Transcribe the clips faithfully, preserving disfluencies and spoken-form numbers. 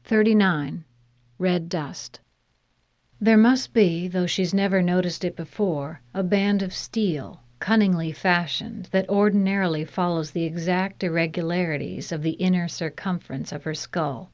thirty-nine. Red dust. There must be, though she's never noticed it before, a band of steel, cunningly fashioned, that ordinarily follows the exact irregularities of the inner circumference of her skull.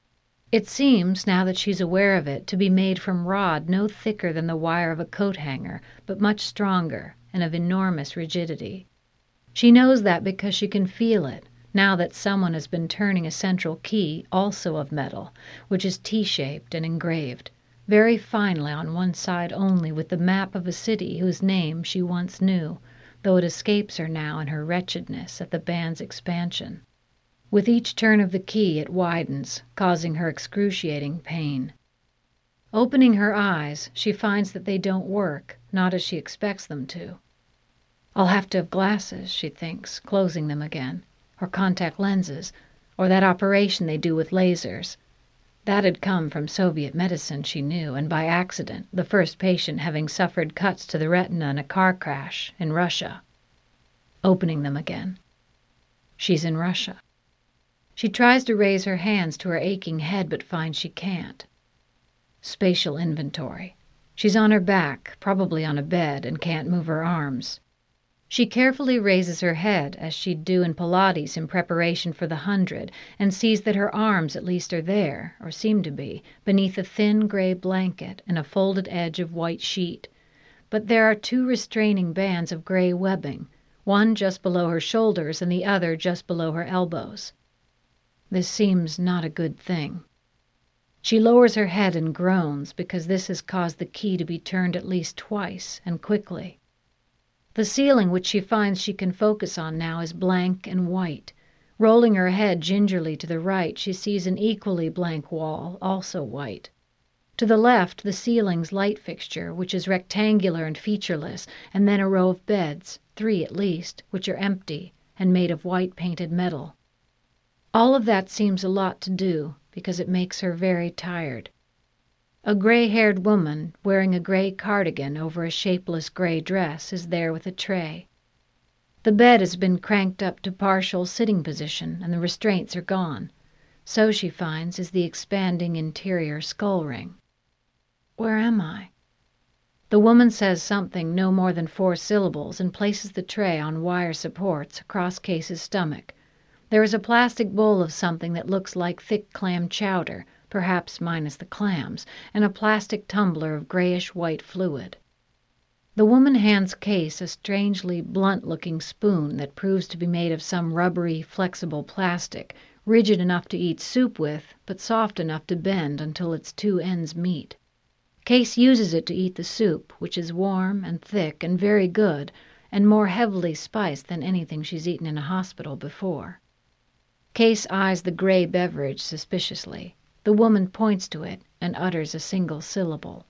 It seems, now that she's aware of it, to be made from rod no thicker than the wire of a coat hanger, but much stronger, and of enormous rigidity. She knows that because she can feel it, now that someone has been turning a central key, also of metal, which is T-shaped and engraved, very finely on one side only, with the map of a city whose name she once knew, though it escapes her now in her wretchedness at the band's expansion. With each turn of the key it widens, causing her excruciating pain. Opening her eyes, she finds that they don't work, not as she expects them to. I'll have to have glasses, she thinks, closing them again, or contact lenses, or that operation they do with lasers. That had come from Soviet medicine, she knew, and by accident, the first patient having suffered cuts to the retina in a car crash in Russia. Opening them again. She's in Russia. She tries to raise her hands to her aching head, but finds she can't. Spatial inventory. She's on her back, probably on a bed, and can't move her arms. She carefully raises her head, as she'd do in Pilates in preparation for the hundred, and sees that her arms at least are there, or seem to be, beneath a thin gray blanket and a folded edge of white sheet. But there are two restraining bands of gray webbing, one just below her shoulders and the other just below her elbows. This seems not a good thing. She lowers her head and groans, because this has caused the key to be turned at least twice, and quickly. The ceiling, which she finds she can focus on now, is blank and white. Rolling her head gingerly to the right, she sees an equally blank wall, also white. To the left, the ceiling's light fixture, which is rectangular and featureless, and then a row of beds, three at least, which are empty and made of white painted metal. All of that seems a lot to do, because it makes her very tired. A gray-haired woman, wearing a gray cardigan over a shapeless gray dress, is there with a tray. The bed has been cranked up to partial sitting position, and the restraints are gone. So, she finds, is the expanding interior skull ring. Where am I? The woman says something no more than four syllables and places the tray on wire supports across Case's stomach. There is a plastic bowl of something that looks like thick clam chowder, perhaps minus the clams, and a plastic tumbler of grayish-white fluid. The woman hands Case a strangely blunt-looking spoon that proves to be made of some rubbery, flexible plastic, rigid enough to eat soup with, but soft enough to bend until its two ends meet. Case uses it to eat the soup, which is warm and thick and very good, and more heavily spiced than anything she's eaten in a hospital before. Case eyes the gray beverage suspiciously. The woman points to it and utters a single syllable.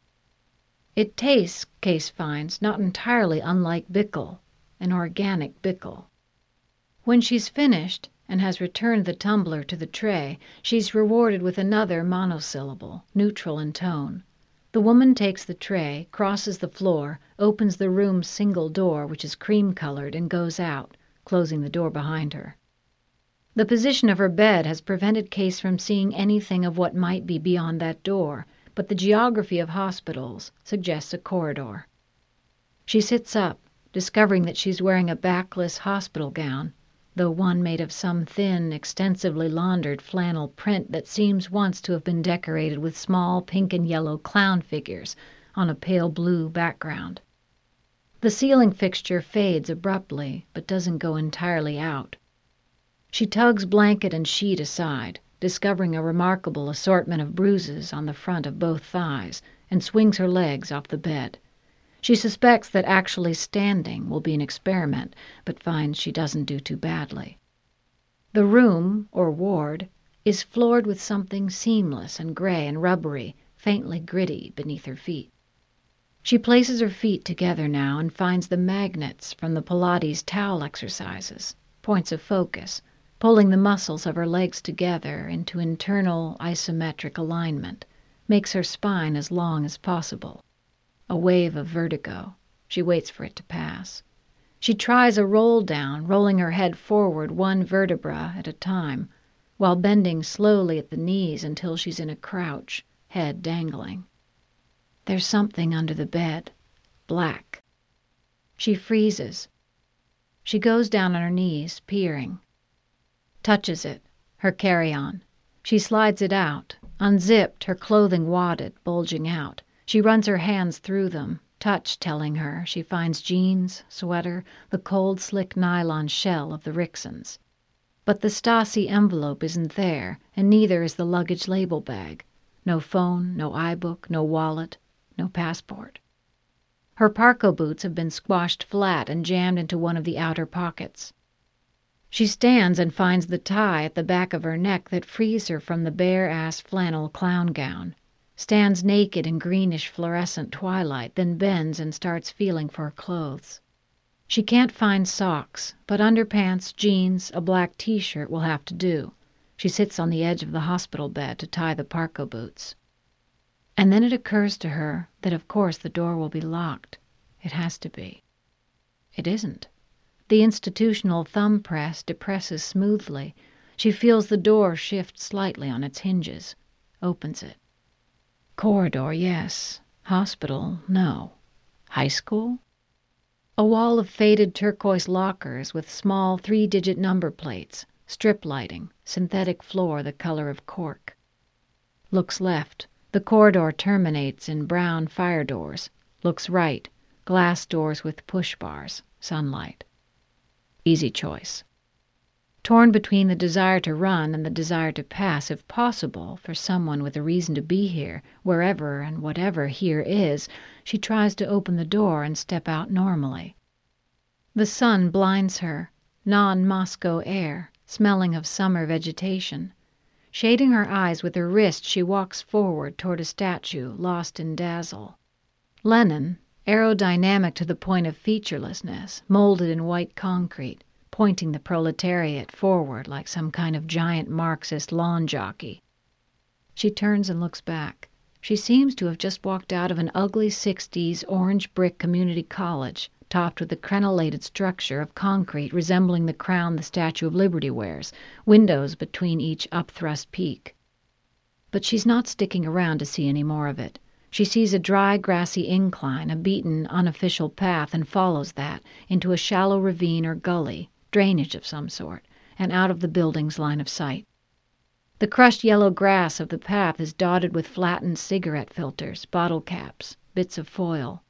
It tastes, Case finds, not entirely unlike Bickle, an organic Bickle. When she's finished and has returned the tumbler to the tray, she's rewarded with another monosyllable, neutral in tone. The woman takes the tray, crosses the floor, opens the room's single door, which is cream-colored, and goes out, closing the door behind her. The position of her bed has prevented Case from seeing anything of what might be beyond that door, but the geography of hospitals suggests a corridor. She sits up, discovering that she's wearing a backless hospital gown, though one made of some thin, extensively laundered flannel print that seems once to have been decorated with small pink and yellow clown figures on a pale blue background. The ceiling fixture fades abruptly, but doesn't go entirely out. She tugs blanket and sheet aside, discovering a remarkable assortment of bruises on the front of both thighs, and swings her legs off the bed. She suspects that actually standing will be an experiment, but finds she doesn't do too badly. The room, or ward, is floored with something seamless and gray and rubbery, faintly gritty beneath her feet. She places her feet together now and finds the magnets from the Pilates towel exercises, points of focus, pulling the muscles of her legs together into internal isometric alignment, makes her spine as long as possible. A wave of vertigo. She waits for it to pass. She tries a roll down, rolling her head forward one vertebra at a time. while bending slowly at the knees until she's in a crouch, head dangling. There's something under the bed, black. She freezes. She goes down on her knees, peering. Touches it, her carry-on. She slides it out, unzipped, her clothing wadded, bulging out. She runs her hands through them, touch telling her she finds jeans, sweater, the cold, slick nylon shell of the Rixons. But the Stasi envelope isn't there, and neither is the luggage label bag. No phone, no iBook, no wallet, no passport. Her parko boots have been squashed flat and jammed into one of the outer pockets. She stands and finds the tie at the back of her neck that frees her from the bare-ass flannel clown gown, stands naked in greenish fluorescent twilight, then bends and starts feeling for her clothes. She can't find socks, but underpants, jeans, a black t-shirt will have to do. She sits on the edge of the hospital bed to tie the parko boots. And then it occurs to her that of course the door will be locked. It has to be. It isn't. The institutional thumb press depresses smoothly. She feels the door shift slightly on its hinges. Opens it. Corridor, yes. Hospital, no. High school? A wall of faded turquoise lockers with small three-digit number plates, strip lighting, synthetic floor the color of cork. Looks left. The corridor terminates in brown fire doors. Looks right. Glass doors with push bars. Sunlight. Easy choice. Torn between the desire to run and the desire to pass, if possible, for someone with a reason to be here, wherever and whatever here is, she tries to open the door and step out normally. The sun blinds her, non-Moscow air, smelling of summer vegetation. Shading her eyes with her wrist, she walks forward toward a statue lost in dazzle. Lenin, aerodynamic to the point of featurelessness, molded in white concrete, pointing the proletariat forward like some kind of giant Marxist lawn jockey. She turns and looks back. She seems to have just walked out of an ugly sixties orange brick community college, topped with a crenellated structure of concrete resembling the crown the Statue of Liberty wears, windows between each upthrust peak. But she's not sticking around to see any more of it. She sees a dry, grassy incline, a beaten, unofficial path, and follows that into a shallow ravine or gully, drainage of some sort, and out of the building's line of sight. The crushed yellow grass of the path is dotted with flattened cigarette filters, bottle caps, bits of foil.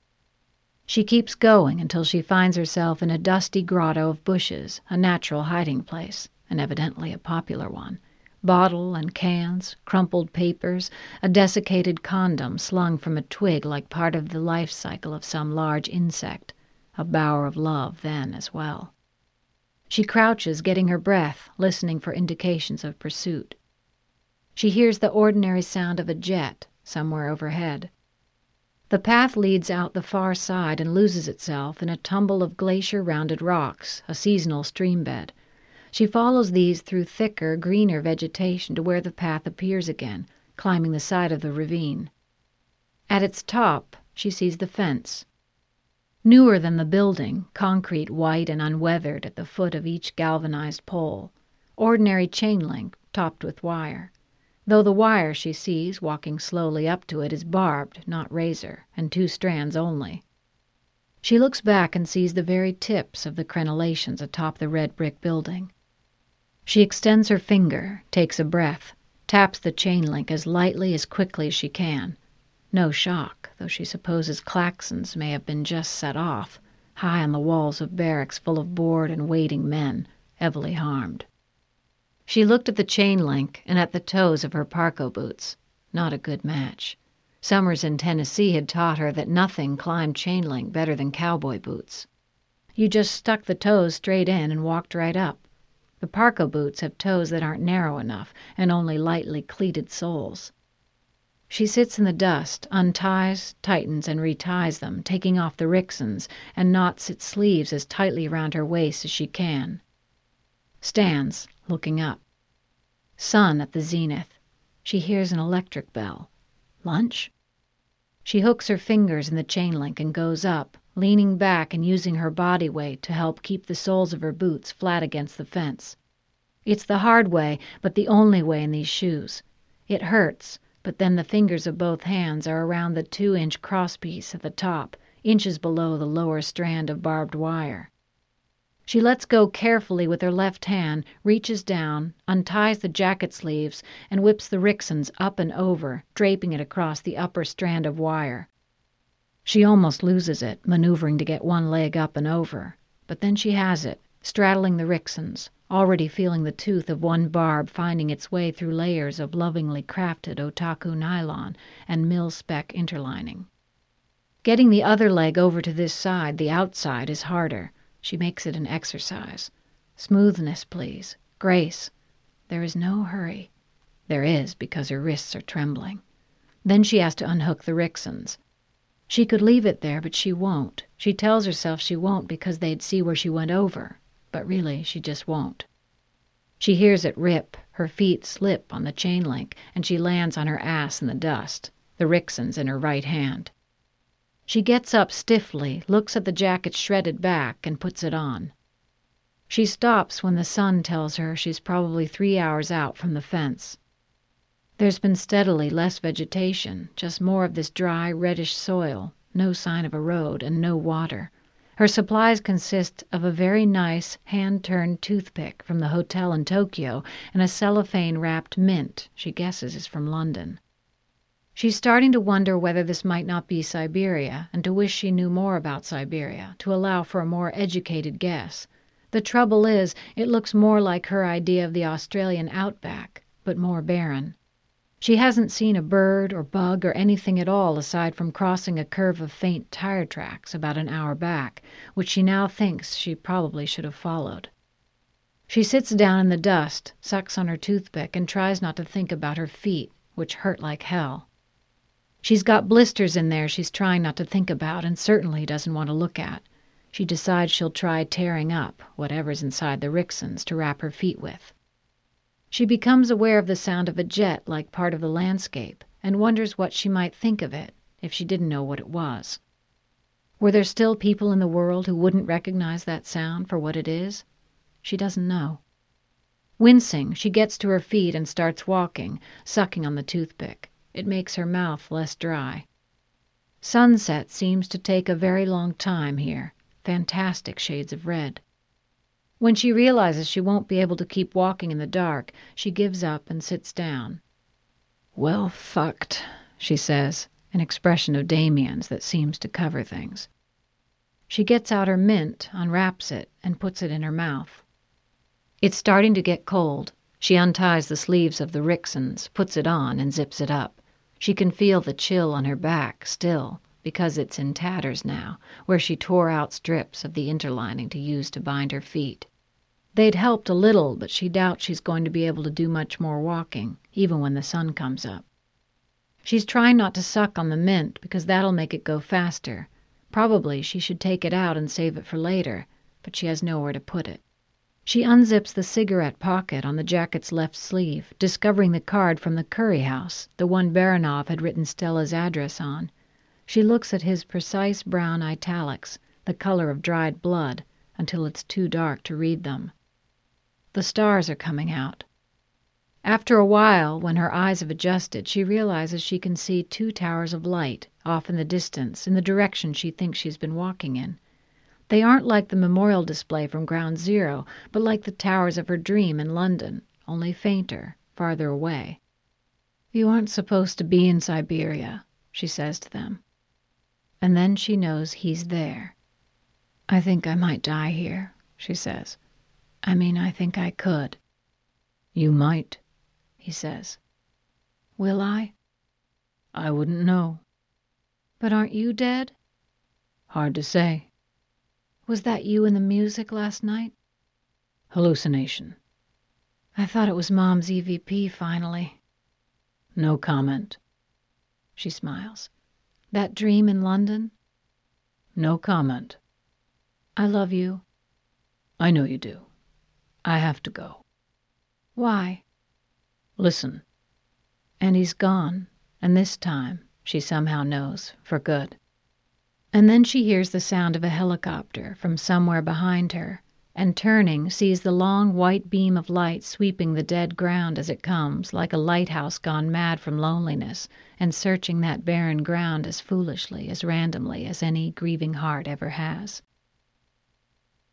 She keeps going until she finds herself in a dusty grotto of bushes, a natural hiding place, and evidently a popular one. Bottle and cans, crumpled papers, a desiccated condom slung from a twig like part of the life cycle of some large insect, a bower of love then as well. She crouches, getting her breath, listening for indications of pursuit. She hears the ordinary sound of a jet somewhere overhead. The path leads out the far side and loses itself in a tumble of glacier-rounded rocks, a seasonal streambed. She follows these through thicker, greener vegetation to where the path appears again, climbing the side of the ravine. At its top, she sees the fence. Newer than the building, concrete white and unweathered at the foot of each galvanized pole. Ordinary chain link, topped with wire. Though the wire she sees, walking slowly up to it, is barbed, not razor, and two strands only. She looks back and sees the very tips of the crenellations atop the red brick building. She extends her finger, takes a breath, taps the chain link as lightly as quickly as she can. No shock, though she supposes klaxons may have been just set off, high on the walls of barracks full of bored and waiting men, heavily harmed. She looked at the chain link and at the toes of her parko boots. Not a good match. Summers in Tennessee had taught her that nothing climbed chain link better than cowboy boots. You just stuck the toes straight in and walked right up. The parko boots have toes that aren't narrow enough and only lightly cleated soles. She sits in the dust, unties, tightens, and reties them, taking off the Rixons, and knots its sleeves as tightly around her waist as she can. Stands, looking up. Sun at the zenith. She hears an electric bell. Lunch? She hooks her fingers in the chain link and goes up, leaning back and using her body weight to help keep the soles of her boots flat against the fence. It's the hard way, but the only way in these shoes. It hurts, but then the fingers of both hands are around the two-inch crosspiece at the top, inches below the lower strand of barbed wire. She lets go carefully with her left hand, reaches down, unties the jacket sleeves, and whips the Rixons up and over, draping it across the upper strand of wire. She almost loses it, maneuvering to get one leg up and over, but then she has it, straddling the Rixons, already feeling the tooth of one barb finding its way through layers of lovingly crafted otaku nylon and mil-spec interlining. Getting the other leg over to this side, the outside, is harder. She makes it an exercise. Smoothness, please. Grace. There is no hurry. There is, because her wrists are trembling. Then she has to unhook the Rixons. She could leave it there, but she won't. She tells herself she won't because they'd see where she went over, but really she just won't. She hears it rip, her feet slip on the chain link, and she lands on her ass in the dust, the Rixons in her right hand. She gets up stiffly, looks at the jacket's shredded back, and puts it on. She stops when the sun tells her she's probably three hours out from the fence. There's been steadily less vegetation, just more of this dry, reddish soil, no sign of a road, and no water. Her supplies consist of a very nice, hand-turned toothpick from the hotel in Tokyo and a cellophane-wrapped mint she guesses is from London. She's starting to wonder whether this might not be Siberia, and to wish she knew more about Siberia, to allow for a more educated guess. The trouble is, it looks more like her idea of the Australian outback, but more barren. She hasn't seen a bird or bug or anything at all aside from crossing a curve of faint tire tracks about an hour back, which she now thinks she probably should have followed. She sits down in the dust, sucks on her toothpick, and tries not to think about her feet, which hurt like hell. She's got blisters in there she's trying not to think about and certainly doesn't want to look at. She decides she'll try tearing up whatever's inside the Rixons to wrap her feet with. She becomes aware of the sound of a jet like part of the landscape and wonders what she might think of it if she didn't know what it was. Were there still people in the world who wouldn't recognize that sound for what it is? She doesn't know. Wincing, she gets to her feet and starts walking, sucking on the toothpick. It makes her mouth less dry. Sunset seems to take a very long time here, fantastic shades of red. When she realizes she won't be able to keep walking in the dark, she gives up and sits down. "Well, fucked," she says, an expression of Damien's that seems to cover things. She gets out her mint, unwraps it, and puts it in her mouth. It's starting to get cold. She unties the sleeves of the Rixons, puts it on, and zips it up. She can feel the chill on her back still, because it's in tatters now, where she tore out strips of the interlining to use to bind her feet. They'd helped a little, but she doubts she's going to be able to do much more walking, even when the sun comes up. She's trying not to suck on the mint, because that'll make it go faster. Probably she should take it out and save it for later, but she has nowhere to put it. She unzips the cigarette pocket on the jacket's left sleeve, discovering the card from the curry house, the one Baranov had written Stella's address on. She looks at his precise brown italics, the color of dried blood, until it's too dark to read them. The stars are coming out. After a while, when her eyes have adjusted, she realizes she can see two towers of light, off in the distance, in the direction she thinks she's been walking in. They aren't like the memorial display from Ground Zero, but like the towers of her dream in London, only fainter, farther away. "You aren't supposed to be in Siberia," she says to them. And then she knows he's there. "I think I might die here," she says. "I mean, I think I could." "You might," he says. "Will I?" "I wouldn't know." "But aren't you dead?" "Hard to say." "Was that you in the music last night?" "Hallucination." "I thought it was Mom's E V P finally." "No comment." She smiles. "That dream in London?" "No comment." "I love you." "I know you do. I have to go." "Why?" "Listen." And he's gone, and this time, she somehow knows, for good. And then she hears the sound of a helicopter from somewhere behind her, and turning sees the long white beam of light sweeping the dead ground as it comes, like a lighthouse gone mad from loneliness, and searching that barren ground as foolishly, as randomly as any grieving heart ever has.